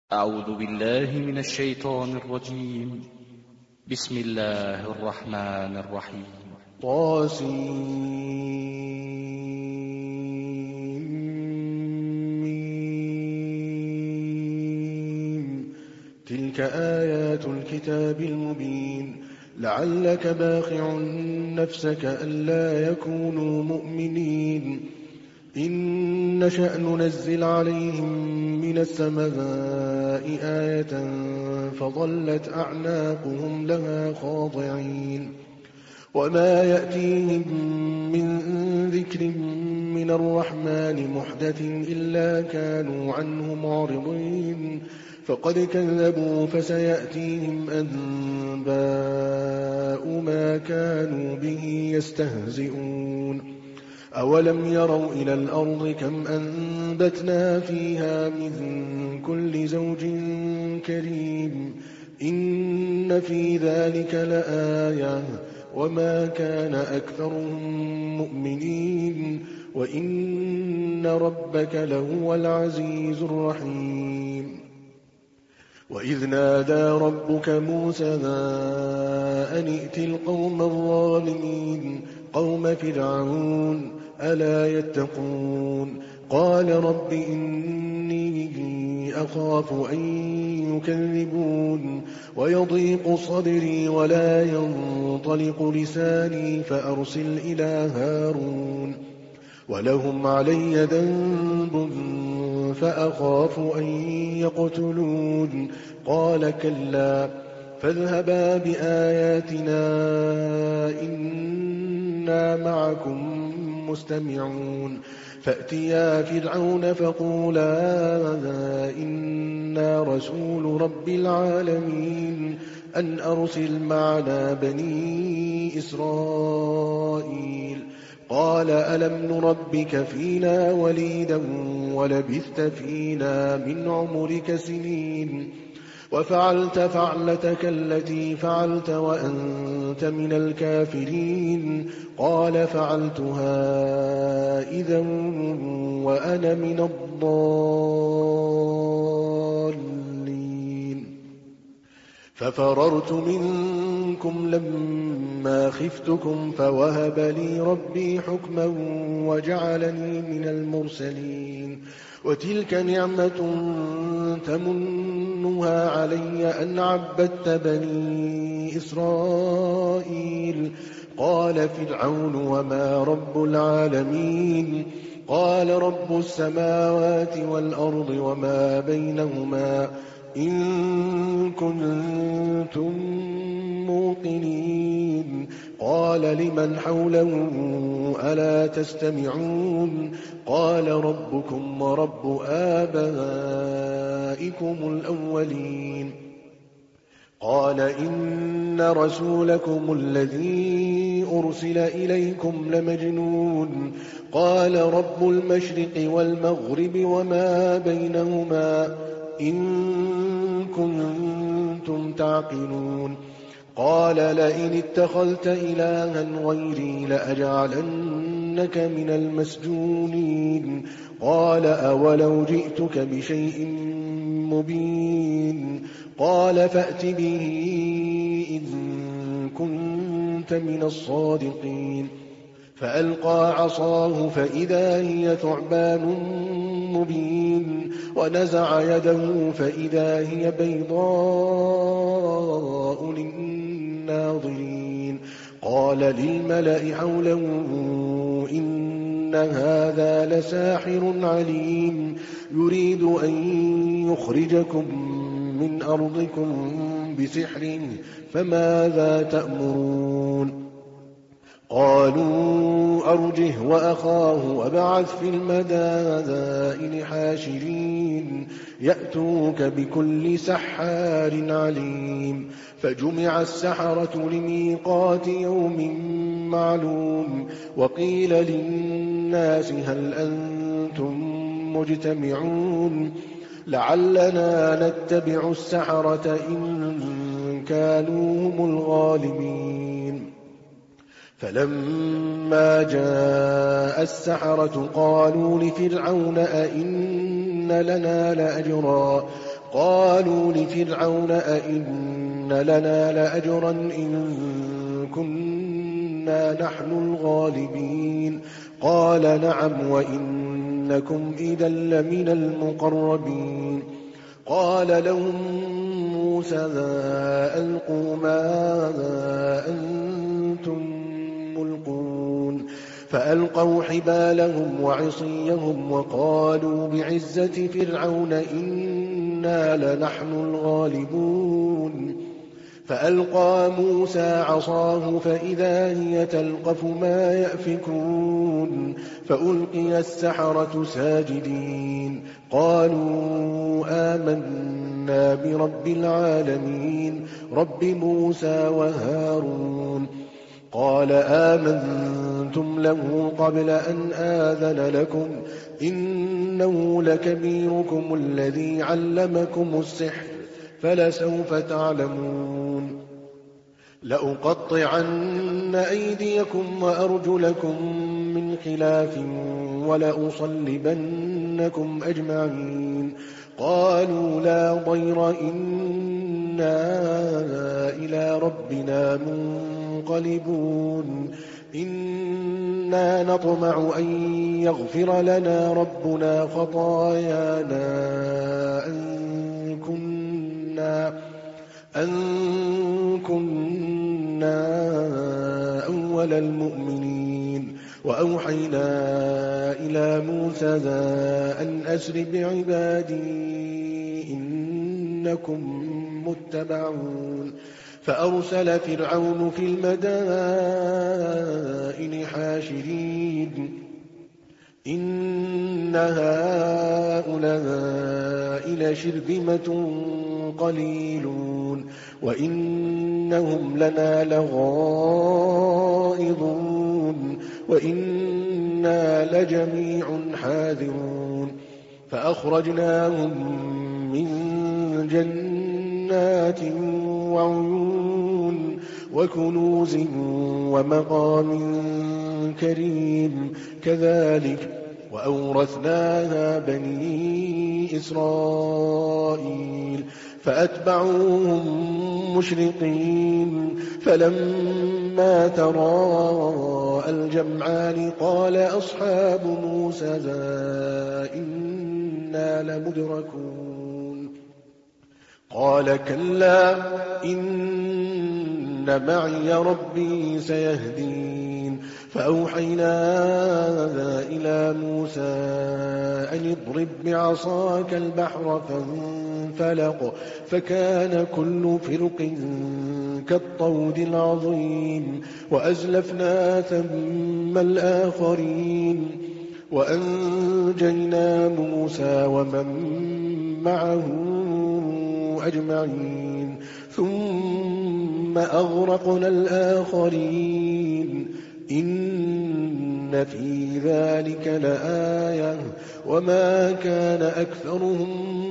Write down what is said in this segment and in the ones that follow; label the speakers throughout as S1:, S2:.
S1: أعوذ بالله من الشيطان الرجيم. بسم الله الرحمن الرحيم.
S2: طاسمين. تلك آيات الكتاب المبين. لعلك باخع نفسك ألا يكونوا مؤمنين. إن نشأ ننزل عليهم من السماء آية فظلت أعناقهم لها خاضعين. وما يأتيهم من ذكر من الرحمن محدث إلا كانوا عنه معرضين. فقد كذبوا فسيأتيهم أنباء ما كانوا به يستهزئون. أولم يروا إلى الأرض كم أنبتنا فيها من كل زوج كريم. إن في ذلك لآية وما كان أكثرهم مؤمنين وإن ربك لهو العزيز الرحيم. وإذ نادى ربك موسى أن ائت القوم الظالمين قوم فرعون ألا يتقون. قال رب إني أخاف أن يكذبون ويضيق صدري ولا ينطلق لساني فأرسل إلى هارون ولهم علي ذنب فأخاف أن يقتلون. قال كلا فاذهبا بآياتنا إنا معكم مستمعون. فأتيا فرعون فقولا إنا رسول رب العالمين أن أرسل معنا بني إسرائيل. قال ألم نربك فينا وليدا ولبثت فينا من عمرك سنين وفعلت فعلتك التي فعلت وأنت من الكافرين. قال فعلتها إذا وأنا من الضالين. ففررت منكم لما خفتكم فوهب لي ربي حكما وجعلني من المرسلين. وتلك نعمة تمنها علي أن عبدت بني إسرائيل. قال فرعون وما رب العالمين. قال رب السماوات والأرض وما بينهما إن كنتم موقنين. قال لمن حوله ألا تستمعون. قال ربكم ورب آبائكم الأولين. قال إن رسولكم الذي أرسل إليكم لمجنون. قال رب المشرق والمغرب وما بينهما إن كنتم تعقلون. قال لئن اتخذت إلها غيري لأجعلنك من المسجونين. قال أولو جئتك بشيء مبين. قال فأت به إن كنت من الصادقين. فألقى عصاه فإذا هي ثعبان مبين ونزع يده فإذا هي بيضاء للناظرين. قال للملأ حوله إن هذا لساحر عليم يريد أن يخرجكم من أرضكم بسحره فماذا تأمرون. قالوا أرجه وأخاه وابعث في المدائن حاشرين يأتوك بكل سحار عليم. فجمع السحرة لميقات يوم معلوم. وقيل للناس هل أنتم مجتمعون لعلنا نتبع السحرة إن كانوا هم الغالبين. فلما جاء السحرة قالوا لفرعون أئن لنا لأجرا قالوا لفرعون أئن لنا لأجرا إن كنا نحن الغالبين قال نعم وإنكم إذا لمن المقربين قال لهم موسى ألقوا ما أنتم ملقون فألقوا حبالهم وعصيهم وقالوا بعزة فرعون إنا لنحن الغالبون فألقى موسى عصاه فإذا هي تلقف ما يأفكون فألقي السحرة ساجدين قالوا آمنا برب العالمين رب موسى وهارون قال آمنتم له قبل أن آذن لكم إنه لكبيركم الذي علمكم السحر فلسوف تعلمون لأقطعن أيديكم وأرجلكم من خلاف ولأصلبنكم أجمعين قالوا لا ضير إنا إلى ربنا منقلبون إنا نطمع أن يغفر لنا ربنا خطايانا أن كنا أول المؤمنين وأوحينا إلى موسى أن أسر بعبادي إنكم متبعون فأرسل فرعون في المدائن حاشرين إن هؤلاء لشرذمة قليلون وإنهم لنا لغائظون وإنا لجميع حاذرون فأخرجناهم من جنات وعيون وكنوز ومقام كريم كذلك وأورثناها بني إسرائيل فأتبعوهم مشرقين فلما تراءى الجمعان قال أصحاب موسى إنا لمدركون قال كلا إن معي ربي سيهدين فأوحينا إلى موسى أن اضرب بعصاك البحر فانفلق فكان كل فرق كالطود العظيم وأزلفنا ثم الآخرين وأنجينا موسى ومن معه أجمعين ثم أغرقنا الآخرين إن في ذلك لآية وما كان أكثرهم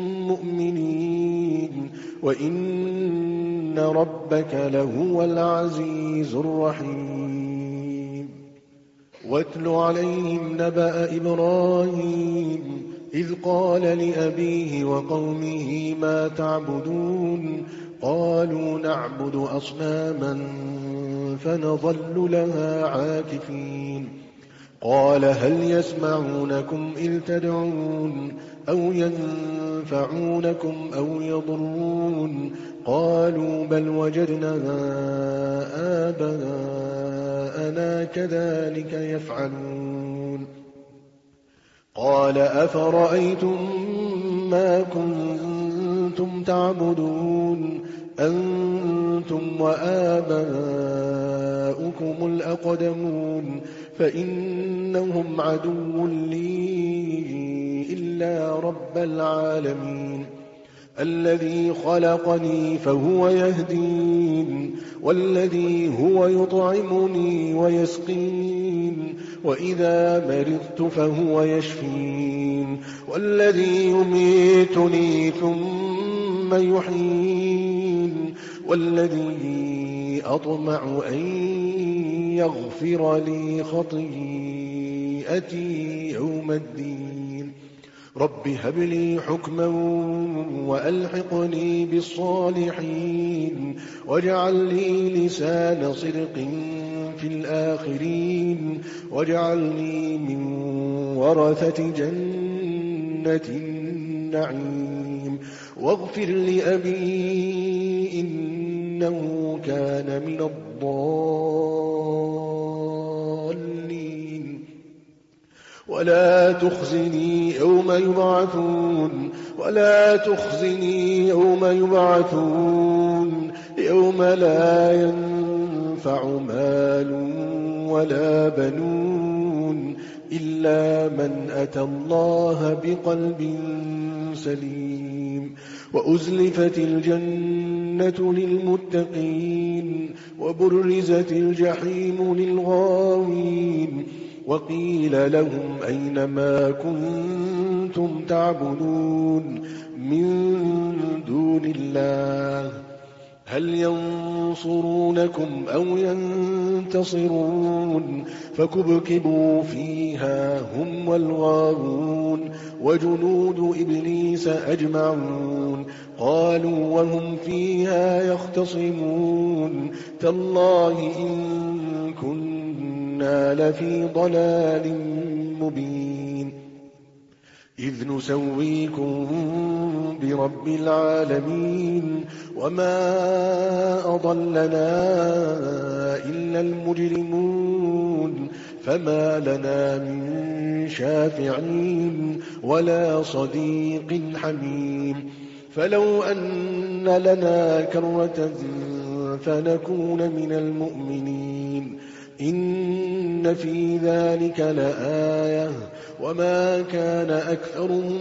S2: مؤمنين وإن ربك لهو العزيز الرحيم واتل عليهم نبأ إبراهيم إذ قال لأبيه وقومه ما تعبدون قالوا نعبد أصناما فنظل لها عاكفين قال هل يسمعونكم إذ تدعون أو ينفعونكم أو يضرون قالوا بل وجدنا آباءنا كذلك يفعلون قال أفرأيتم ما كنتم تعبدون أنتم وآباؤكم الأقدمون فإنهم عدو لي إلا رب العالمين الذي خلقني فهو يهدين والذي هو يطعمني ويسقين وإذا مرضت فهو يشفين والذي يميتني ثم يحيين والذي أطمع أن يغفر لي خطيئتي يوم الدين رب هب لي حكما وألحقني بالصالحين واجعل لي لسان صدق في الآخرين واجعلني من ورثة جنة النعيم واغفر لأبي إنه كان من الضالين ولا تخزني يوم يبعثون يوم لا ينفع مال ولا بنون إلا من أتى الله بقلب سليم وأزلفت الجنة للمتقين وبرزت الجحيم للغاوين وقيل لهم أين ما كنتم تعبدون من دون الله هل ينصرونكم أو ينتصرون فكبكبوا فيها هم والغاوون وجنود إبليس أجمعون قالوا وهم فيها يختصمون تالله إن كنا لفي ضلال مبين إذ نسويكم برب العالمين وما أضلنا إلا المجرمون فما لنا من شافعين ولا صديق حميم فلو أن لنا كرة فنكون من المؤمنين إن في ذلك لآية وما كان أكثرهم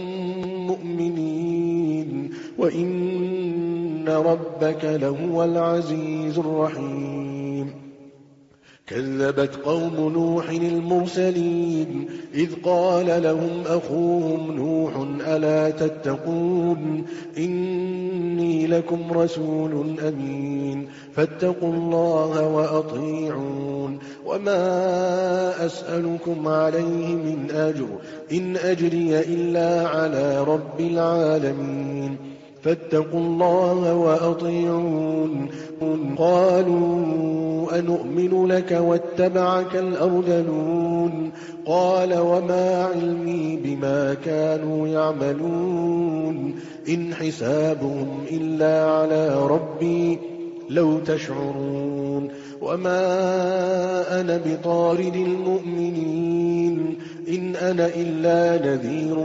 S2: مؤمنين وإن ربك لهو العزيز الرحيم كذبت قوم نوح المرسلين إذ قال لهم أخوهم نوح ألا تتقون إني لكم رسول أمين فاتقوا الله وأطيعون وما أسألكم عليه من أجر إن أجري إلا على رب العالمين فاتقوا الله وأطيعون قالوا أنؤمن لك واتبعك الأرذلون قال وما علمي بما كانوا يعملون إن حسابهم إلا على ربي لو تشعرون وما أنا بطارد المؤمنين إن أنا إلا نذير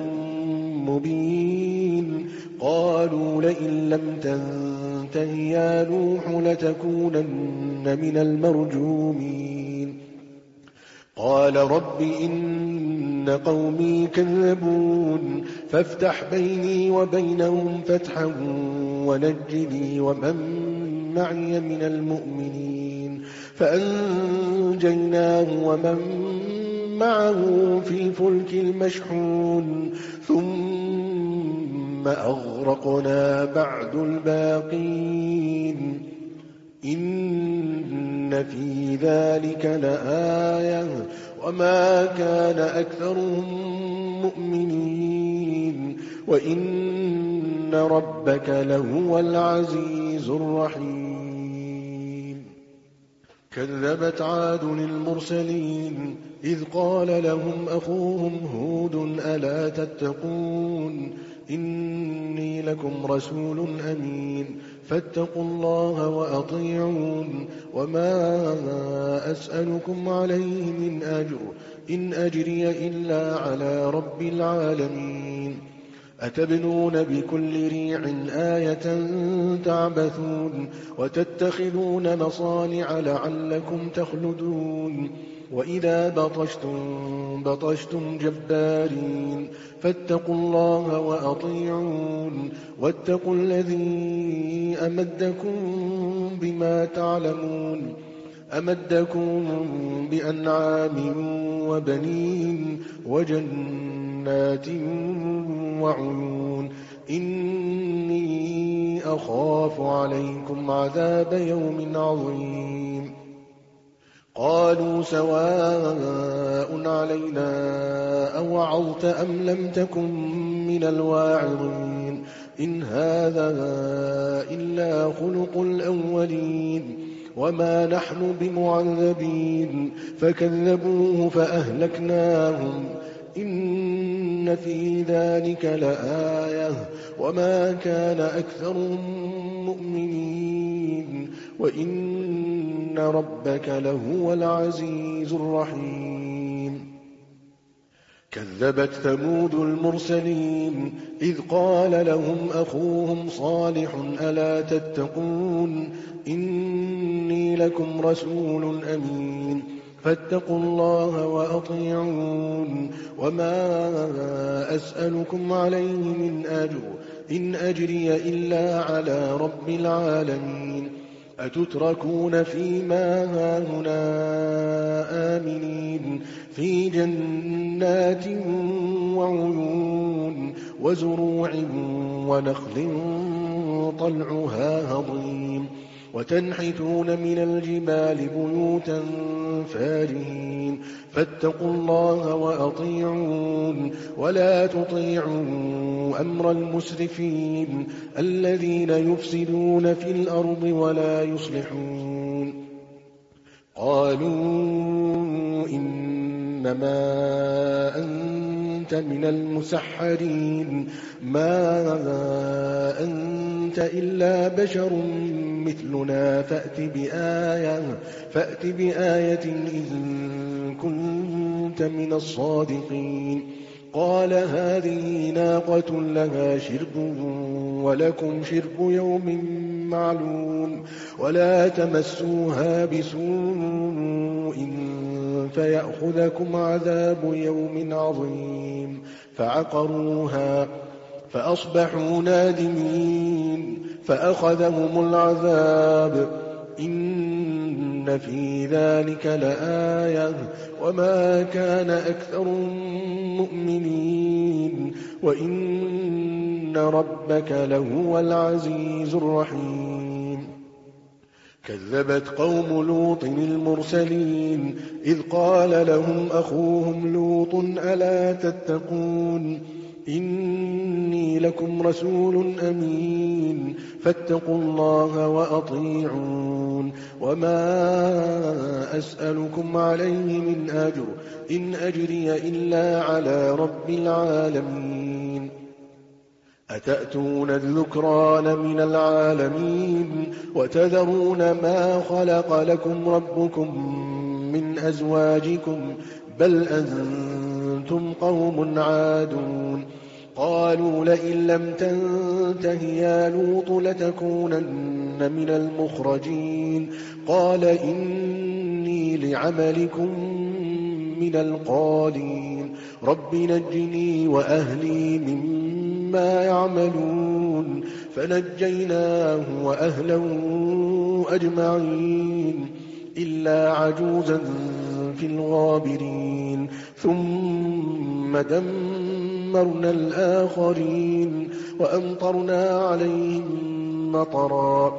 S2: مبين قالوا لئن لم تنته يا نوح لتكونن من المرجومين قال رب إن قومي كذبون فافتح بيني وبينهم فتحا ونجني ومن معي من المؤمنين فأنجيناه ومن معه في الفلك المشحون ثم أغرقنا بعد الباقين إن في ذلك لآية وما كان أكثرهم مؤمنين وإن ربك لهو العزيز الرحيم كذبت عاد المرسلين إذ قال لهم أخوهم هود ألا تتقون إني لكم رسول أمين فاتقوا الله وأطيعون وما أسألكم عليه من أجر إن أجري إلا على رب العالمين أتبنون بكل ريع آية تعبثون وتتخذون مصانع لعلكم تخلدون وإذا بطشتم جبارين فاتقوا الله وأطيعون واتقوا الذي أمدكم بما تعلمون أمدكم بأنعام وبنين وجنات وعيون إني أخاف عليكم عذاب يوم عظيم قالوا سواء علينا أوعظت أم لم تكن من الواعظين إن هذا إلا خلق الأولين وما نحن بمعذبين فكذبوه فأهلكناهم إن في ذلك لآية وما كان أكثرهم مؤمنين وإن ربك لهو العزيز الرحيم كذبت ثمود المرسلين إذ قال لهم أخوهم صالح ألا تتقون إني لكم رسول أمين فاتقوا الله وأطيعون وما أسألكم عليه من أجر إن أجري إلا على رب العالمين أتتركون فيما هاهنا آمنين في جنات وعيون وزروع ونخل طلعها هضيم وتنحتون من الجبال بيوتا فارهين فاتقوا الله وأطيعون ولا تطيعوا أمر المسرفين الذين يفسدون في الأرض ولا يصلحون قالوا إنما أنت من المسحرين ما أنت إلا بشر مثلنا فأت بآية إن كنت من الصادقين قال هذه ناقة لها شرب ولكم شرب يوم معلوم ولا تمسوها بسوء فيأخذكم عذاب يوم عظيم فعقروها فأصبحوا نادمين فأخذهم العذاب إن في ذلك لآية وما كان أكثر مؤمنين وإن ربك لهو العزيز الرحيم كذبت قوم لوط المرسلين إذ قال لهم أخوهم لوط ألا تتقون إني لكم رسول أمين فاتقوا الله وأطيعون وما أسألكم عليه من أجر إن أجري إلا على رب العالمين أتأتون الذكران من العالمين وتذرون ما خلق لكم ربكم من أزواجكم بل أنتم قوم عادون قالوا لئن لم تنته يا لوط لتكونن من المخرجين قال إني لعملكم من القالين رب نجني وأهلي مما يعملون فنجيناه وأهله أجمعين إلا عجوزا في الغابرين ثم دمرنا الآخرين وأمطرنا عليهم مطرا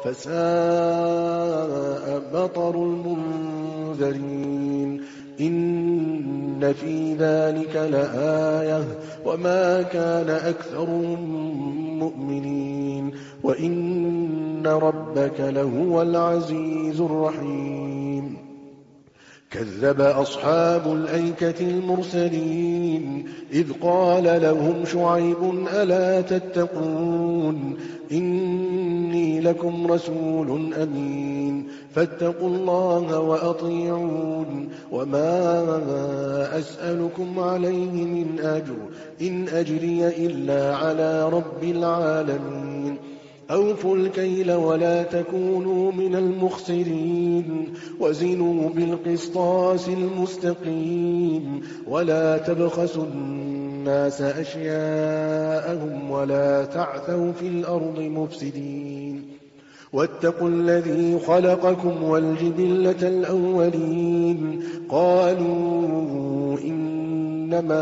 S2: فساء مطر المنذرين إن في ذلك لآية وما كان أكثرهم مؤمنين وإن ربك لهو العزيز الرحيم كذب أصحاب الأيكة المرسلين إذ قال لهم شعيب ألا تتقون إني لكم رسول أمين فاتقوا الله وأطيعون وما أسألكم عليه من أجر إن أجري إلا على رب العالمين أوفوا الكيل ولا تكونوا من المخسرين وزنوا بالقسطاس المستقيم ولا تبخسوا الناس أشياءهم ولا تعثوا في الأرض مفسدين واتقوا الذي خلقكم والجبلة الأولين قالوا إنما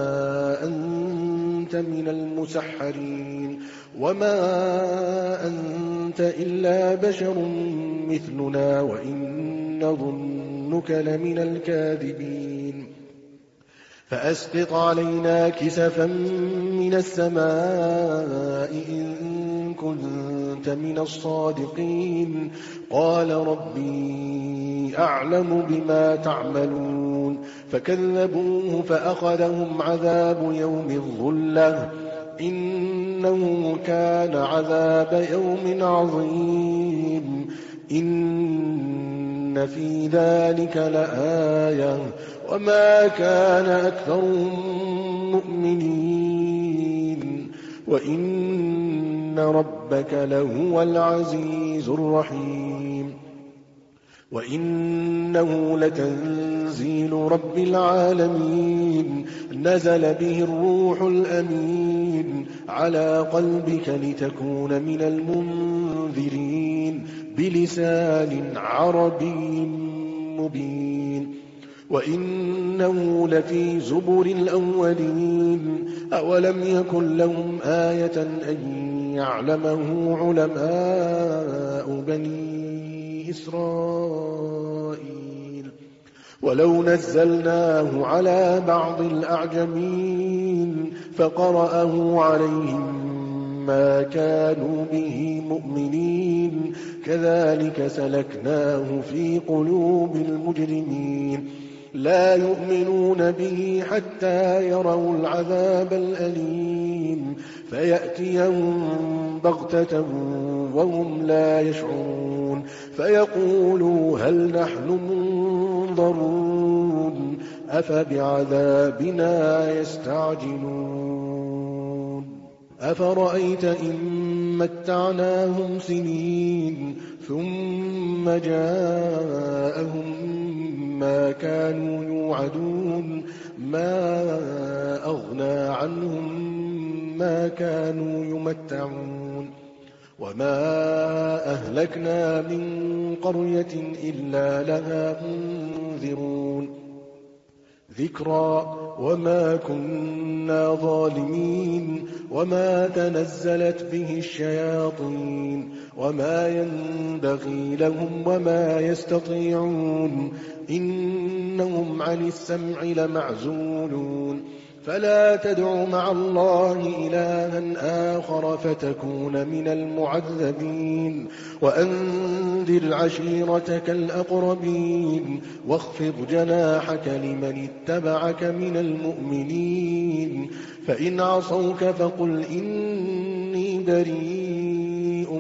S2: أنت من المسحرين وما أنت إلا بشر مثلنا وإن نظنك لمن الكاذبين فأسقط علينا كسفا من السماء إن كنت من الصادقين. قال ربي أعلم بما تعملون. فكذبوه فأخذهم عذاب يوم الظلة إنه كان عذاب يوم عظيم. إن في ذلك لآية وما كان أكثرهم مؤمنين وإن ربك لهو العزيز الرحيم. وإنه لتنزيل رب العالمين نزل به الروح الأمين على قلبك لتكون من المنذرين بلسان عربي مبين. وإنه لفي زبر الأولين أولم يكن لهم آية أن يعلمه علماء بني إسرائيل. ولو نزلناه على بعض الأعجمين فقرأه عليهم ما كانوا به مؤمنين كذلك سلكناه في قلوب المجرمين. لا يؤمنون به حتى يروا العذاب الأليم فيأتيهم بغتة وهم لا يشعرون فيقولوا هل نحن منظرون أفبعذابنا يستعجلون. أفرأيت إن متعناهم سنين ثم جاءهم ما كانوا يوعدون ما أغنى عنهم ما كانوا يمتعون. وما أهلكنا من قرية إلا لها منذرون ذكرى وما كنا ظالمين. وما تنزلت به الشياطين وما ينبغي لهم وما يستطيعون إنهم عن السمع لمعزولون. فلا تدع مع الله إلها آخر فتكون من المعذبين. وأنذر عشيرتك الأقربين واخفض جناحك لمن اتبعك من المؤمنين. فإن عصوك فقل إني بريء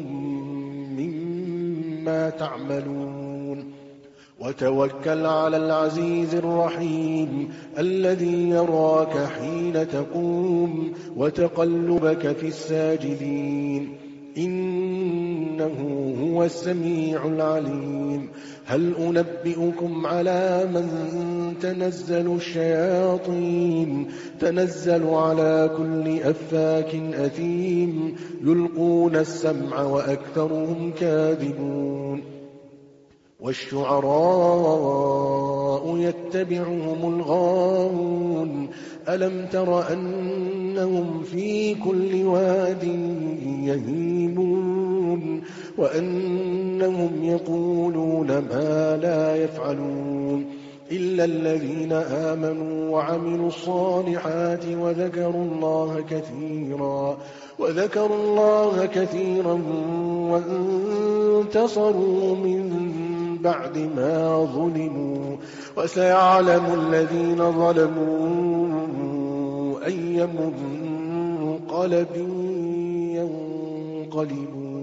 S2: مما تعملون. وتوكل على العزيز الرحيم الذي يراك حين تقوم وتقلبك في الساجدين إنه هو السميع العليم. هل أنبئكم على من تنزل الشياطين تنزل على كل أفاك أثيم يلقون السمع وأكثرهم كاذبون. والشعراء يتبعهم الغاوون ألم تر أنهم في كل واد يهيمون وأنهم يقولون ما لا يفعلون إلا الذين آمنوا وعملوا الصالحات وذكروا الله كثيرا وانتصروا من بعد ما ظلموا وسيعلم الذين ظلموا أي منقلب ينقلبون.